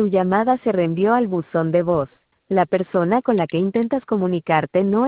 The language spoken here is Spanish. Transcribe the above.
Tu llamada se reenvió al buzón de voz. La persona con la que intentas comunicarte no